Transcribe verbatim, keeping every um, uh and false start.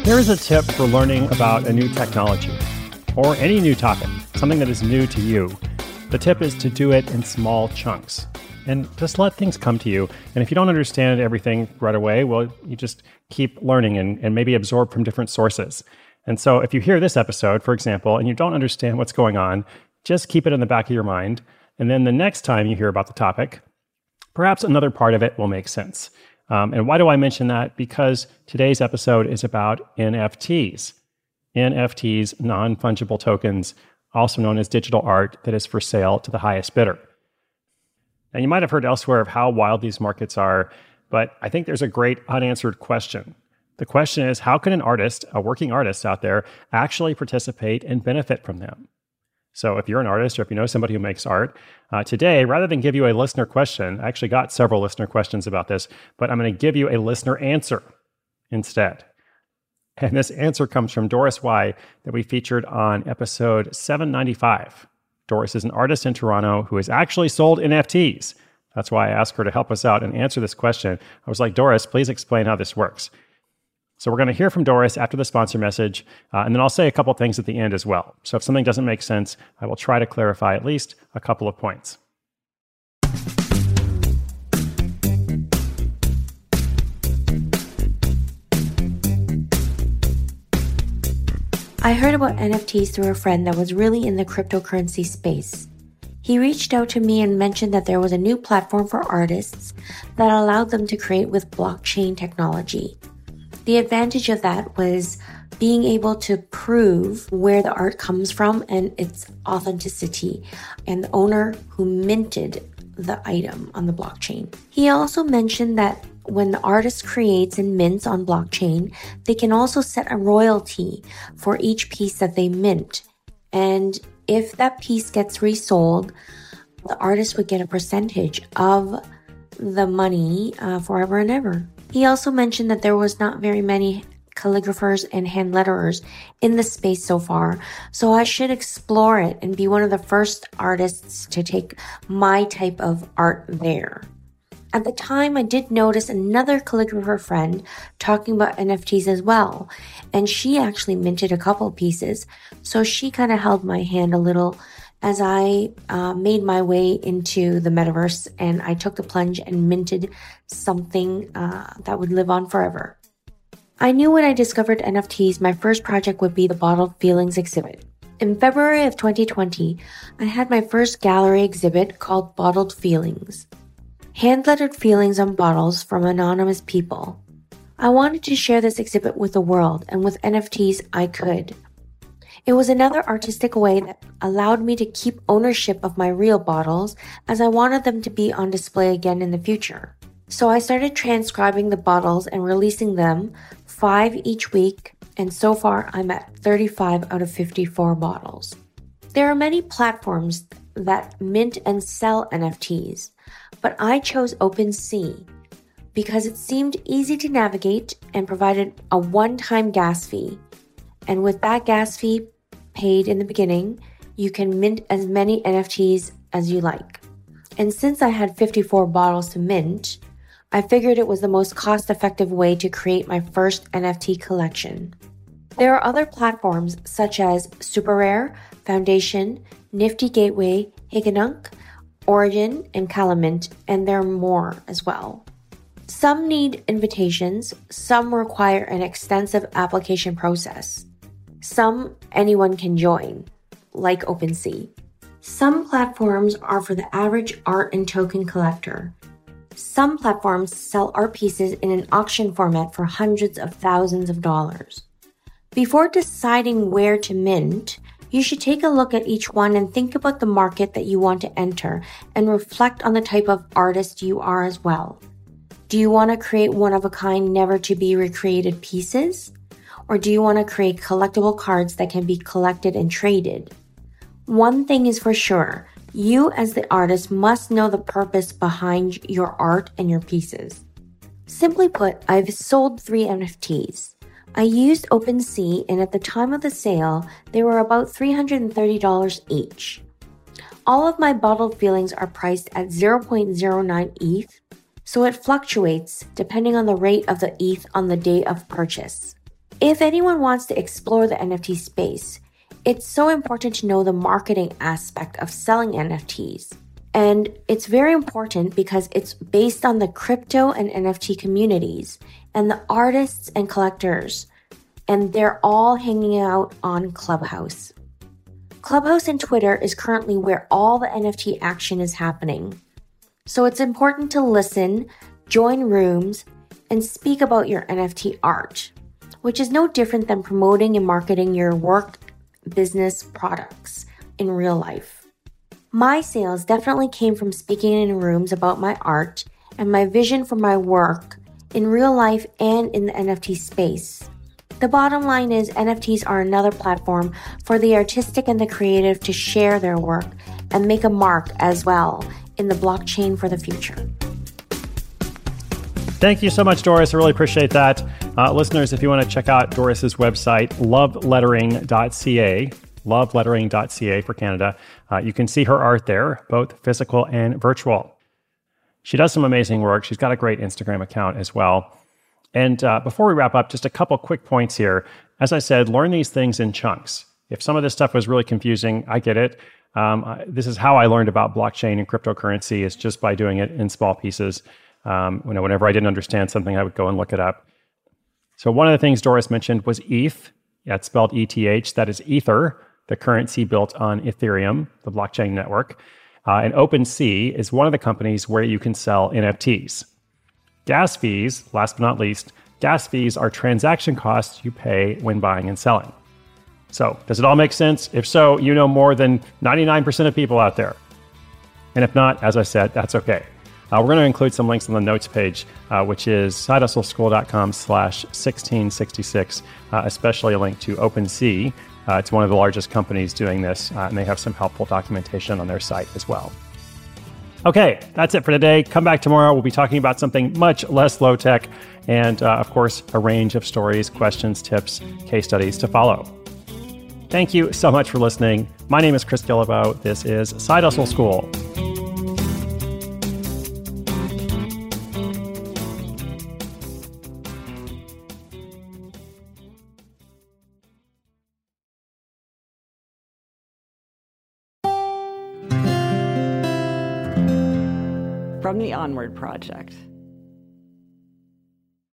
Here is a tip for learning about a new technology or any new topic, something that is new to you. The tip is to do it in small chunks and just let things come to you. And if you don't understand everything right away, well, you just keep learning and, and maybe absorb from different sources. And so if you hear this episode, for example, and you don't understand what's going on, just keep it in the back of your mind. And then the next time you hear about the topic, perhaps another part of it will make sense. Um, and why do I mention that? Because today's episode is about N F Ts. N F Ts, non-fungible tokens, also known as digital art that is for sale to the highest bidder. And you might have heard elsewhere of how wild these markets are, but I think there's a great unanswered question. The question is, how can an artist, a working artist out there, actually participate and benefit from them? So if you're an artist or if you know somebody who makes art, uh, today, rather than give you a listener question, I actually got several listener questions about this, but I'm going to give you a listener answer instead. And this answer comes from Doris Y that we featured on episode seven ninety-five. Doris is an artist in Toronto who has actually sold N F Ts. That's why I asked her to help us out and answer this question. I was like, Doris, please explain how this works. So we're going to hear from Doris after the sponsor message, uh, and then I'll say a couple things at the end as well. So if something doesn't make sense, I will try to clarify at least a couple of points. I heard about N F Ts through a friend that was really in the cryptocurrency space. He reached out to me and mentioned that there was a new platform for artists that allowed them to create with blockchain technology. The advantage of that was being able to prove where the art comes from and its authenticity and the owner who minted the item on the blockchain. He also mentioned that when the artist creates and mints on blockchain, they can also set a royalty for each piece that they mint. And if that piece gets resold, the artist would get a percentage of the money uh, forever and ever. He also mentioned that there was not very many calligraphers and hand letterers in the space so far, so I should explore it and be one of the first artists to take my type of art there. At the time, I did notice another calligrapher friend talking about N F Ts as well, and she actually minted a couple pieces, so she kind of held my hand a little as I uh, made my way into the metaverse, and I took the plunge and minted something uh, that would live on forever. I knew when I discovered N F Ts, my first project would be the Bottled Feelings exhibit. In February of twenty twenty, I had my first gallery exhibit called Bottled Feelings. Hand-lettered feelings on bottles from anonymous people. I wanted to share this exhibit with the world, and with N F Ts, I could. It was another artistic way that allowed me to keep ownership of my real bottles, as I wanted them to be on display again in the future. So I started transcribing the bottles and releasing them, five each week, and so far I'm at thirty-five out of fifty-four bottles. There are many platforms that mint and sell N F Ts, but I chose OpenSea because it seemed easy to navigate and provided a one-time gas fee. And with that gas fee paid in the beginning, you can mint as many N F Ts as you like. And since I had fifty-four bottles to mint, I figured it was the most cost-effective way to create my first N F T collection. There are other platforms such as SuperRare, Foundation, Nifty Gateway, Higanunk, Origin, and Calamint, and there are more as well. Some need invitations, some require an extensive application process. Some anyone can join, like OpenSea. Some platforms are for the average art and token collector. Some platforms sell art pieces in an auction format for hundreds of thousands of dollars. Before deciding where to mint, you should take a look at each one and think about the market that you want to enter and reflect on the type of artist you are as well. Do you want to create one-of-a-kind, never-to-be-recreated pieces? Or do you want to create collectible cards that can be collected and traded? One thing is for sure, you as the artist must know the purpose behind your art and your pieces. Simply put, I've sold three N F Ts. I used OpenSea, and at the time of the sale, they were about three hundred thirty dollars each. All of my Bottled Feelings are priced at zero point zero nine E T H, so it fluctuates depending on the rate of the E T H on the day of purchase. If anyone wants to explore the N F T space, it's so important to know the marketing aspect of selling N F Ts. And it's very important because it's based on the crypto and N F T communities and the artists and collectors, and they're all hanging out on Clubhouse. Clubhouse and Twitter is currently where all the N F T action is happening. So it's important to listen, join rooms, and speak about your N F T art, which is no different than promoting and marketing your work business products in real life. My sales definitely came from speaking in rooms about my art and my vision for my work in real life and in the N F T space. The bottom line is N F Ts are another platform for the artistic and the creative to share their work and make a mark as well in the blockchain for the future. Thank you so much, Doris. I really appreciate that. Uh, listeners, if you want to check out Doris's website, love lettering dot c a, love lettering dot c a for Canada, uh, you can see her art there, both physical and virtual. She does some amazing work. She's got a great Instagram account as well. And uh, before we wrap up, just a couple quick points here. As I said, learn these things in chunks. If some of this stuff was really confusing, I get it. Um, I, this is how I learned about blockchain and cryptocurrency, is just by doing it in small pieces. Um, you know, whenever I didn't understand something, I would go and look it up. So one of the things Doris mentioned was E T H. Yeah, it's spelled E T H. That is Ether, the currency built on Ethereum, the blockchain network. Uh, and OpenSea is one of the companies where you can sell N F Ts. Gas fees, last but not least, gas fees are transaction costs you pay when buying and selling. So does it all make sense? If so, you know more than ninety-nine percent of people out there. And if not, as I said, that's okay. Uh, we're going to include some links on the notes page, uh, which is sidehustleschool.com slash 1666, uh, especially a link to OpenSea. Uh, it's one of the largest companies doing this, uh, and they have some helpful documentation on their site as well. Okay, that's it for today. Come back tomorrow. We'll be talking about something much less low-tech and, uh, of course, a range of stories, questions, tips, case studies to follow. Thank you so much for listening. My name is Chris Guillebeau. This is Side Hustle School. From the Onward Project.